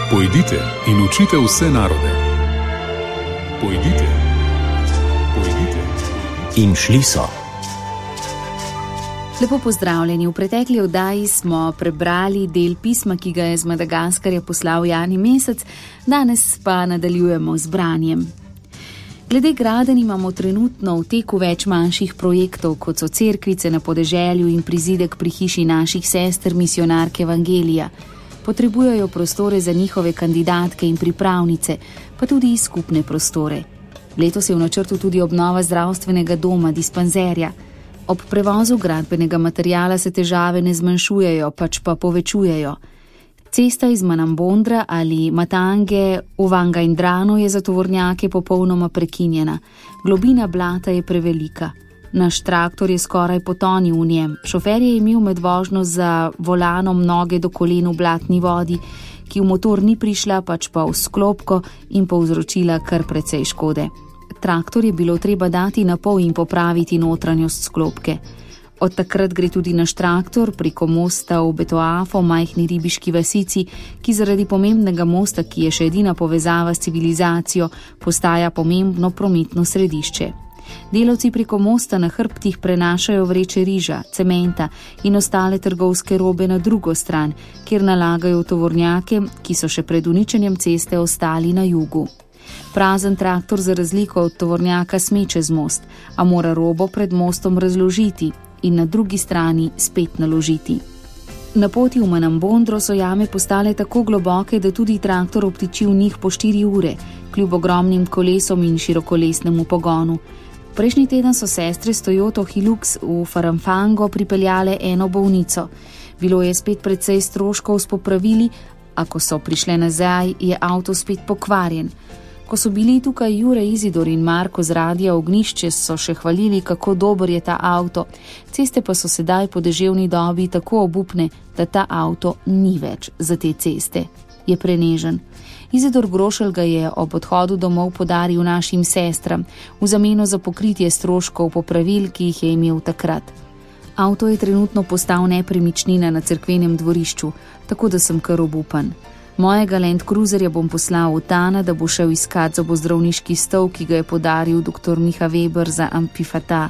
Pojdite in učite vse narode. Pojdite. In šli so. Lepo pozdravljeni. V pretekli oddaji smo prebrali del pisma, ki ga je z Madagaskarja poslal Jani Mesec, danes pa nadaljujemo z branjem. Glede gradenj imamo trenutno v teku več manjših projektov, kot so cerkvice na podeželju in prizidek pri hiši naših sester misionarke Evangelija. Potrebujejo prostore za njihove kandidatke in pripravnice, pa tudi skupne prostore. Letos je v načrtu tudi obnova zdravstvenega doma, dispanzerja. Ob prevozu gradbenega materiala se težave ne zmanjšujejo, pač pa povečujejo. Cesta iz Manambondra ali Matange v Vangaindrano je za tovornjake popolnoma prekinjena. Globina blata je prevelika. Naš traktor je skoraj potonil v njem. Šofer je imel med vožnjo za volanom noge do kolen v blatni vodi, ki v motor ni prišla, pač pa v sklopko in povzročila kar precej škode. Traktor je bilo treba dati na pol in popraviti notranjost sklopke. Od takrat gre tudi naš traktor preko mosta v Betoafo, majhni ribiški vasici, ki zaradi pomembnega mosta, ki je še edina povezava s civilizacijo, postaja pomembno prometno središče. Delavci preko mosta na hrbtih prenašajo vreče riža, cementa in ostale trgovske robe na drugo stran, kjer nalagajo tovornjake, ki so še pred uničenjem ceste ostali na jugu. Prazen traktor za razliko od tovornjaka sme čez most, a mora robo pred mostom razložiti in na drugi strani spet naložiti. Na poti v Manambondro so jame postale tako globoke, da tudi traktor obtiči v njih po 4 ure, kljub ogromnim kolesom in širokolesnemu pogonu. Prejšnji teden so sestre s Toyoto Hilux v Faramfango pripeljale eno bolnico. Bilo je spet precej stroškov s popravili, a ko so prišle nazaj, je avto spet pokvarjen. Ko so bili tukaj Jure Izidor in Marko z Radia Ognjišče, so še hvalili, kako dober je ta avto. Ceste pa so sedaj po deževni dobi tako obupne, da ta avto ni več za te ceste. Je prenežen. Izidor Grošelj ga je ob odhodu domov podaril našim sestram, v zameno za pokritje stroškov popravil, ki jih je imel takrat. Avto je trenutno postal nepremičnina na cerkvenem dvorišču, tako da sem kar obupan. Mojega Land Cruiserja bom poslal v Tana, da bo šel iskat zobozdravniški stol, ki ga je podaril dr. Miha Weber za Ampifata.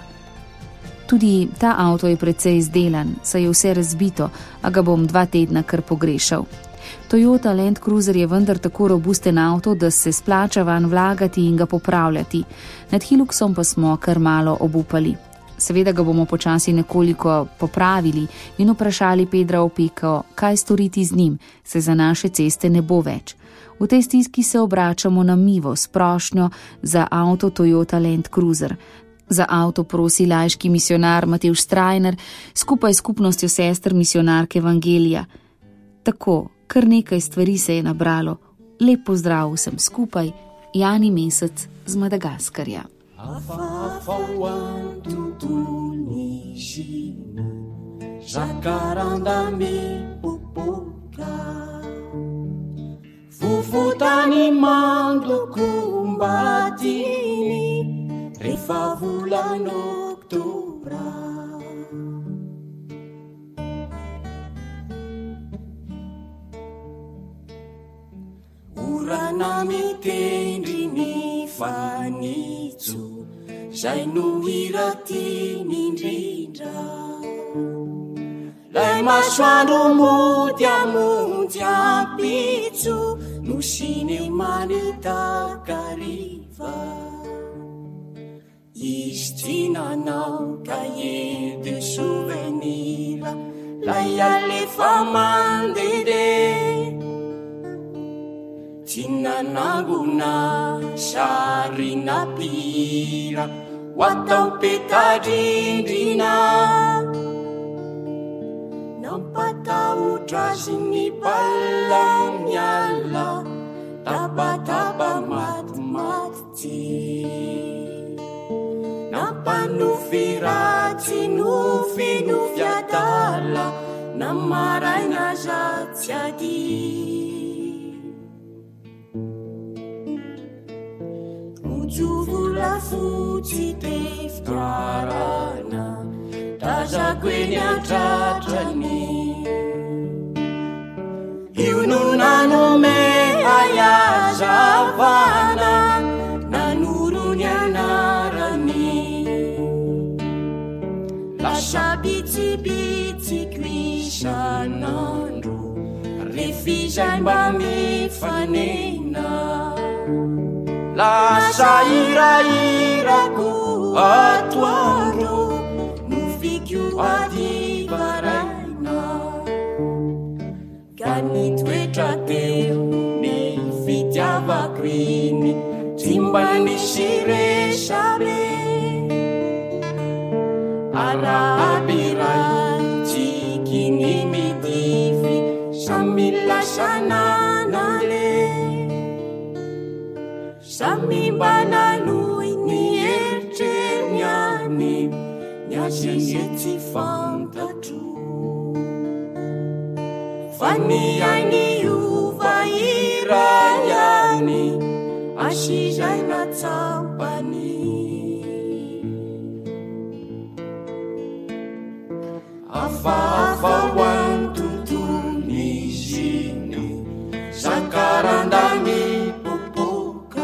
Tudi ta avto je precej izdelan, saj je vse razbito, a ga bom 2 tedna kar pogrešal. Toyota Land Cruiser je vendar tako robusten avto, da se splača van vlagati in ga popravljati. Nad Hiluxom pa smo kar malo obupali. Seveda ga bomo počasi nekoliko popravili in vprašali Pedra Opeko, kaj storiti z njim, se za naše ceste ne bo več. V tej stiski se obračamo na Mivo s prošnjo za avto Toyota Land Cruiser. Za avto prosi laiški misionar Matevž Strajner skupaj s skupnostjo sester misionarke Evangelija. Tako, kar nekaj stvari se je nabralo. Lep pozdrav vsem skupaj, Jani Mesec z Madagaskarja. Afafaoan tontolon'ny ziny, zakaranda mipopoka. Fofotany mandoko mbatiny, rehefa volana oktobra. Orana mitendry ny fanitso, zay no hira tiany indrindra. Lay masoandro mody amonjy ampitso, no sinemany takariva. Izy tsy nanao cahier de souvenir, lay alefa mandehandeha. Tsy nanangona sarina pira, ho atao petadrindrina. Nampatahotra azy ny baolina miala, tabataba matimaty tsy. Nampanofy ratsy nofy nofy adala, namaraina zatsy ady. Jovola fotsy te fitoarana, tazako eny antratrany. Io no nanome isanandro refizay mba mifanena lasa irairako atoandro no fikio adivaraina ka nitoetra teo ny fitiavako iny tsy mba nisy resabe arahabiray tsikiny midify samy lasananale samy mba nanoy ny eritreny any ny azeze tsy fantatro fa ny ainy ova iray any asizay natsampany afafa ho any tontolo iziny zakarandany popoka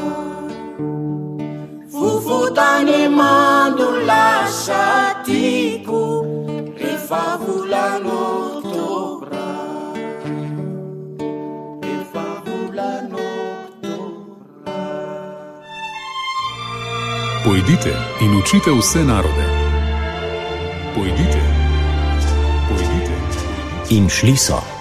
fofotany mando lasa tiko rehefa volano oktobra rehefa volano oktobra. Pojdite in učite vse narode. Pojdite. In šli so.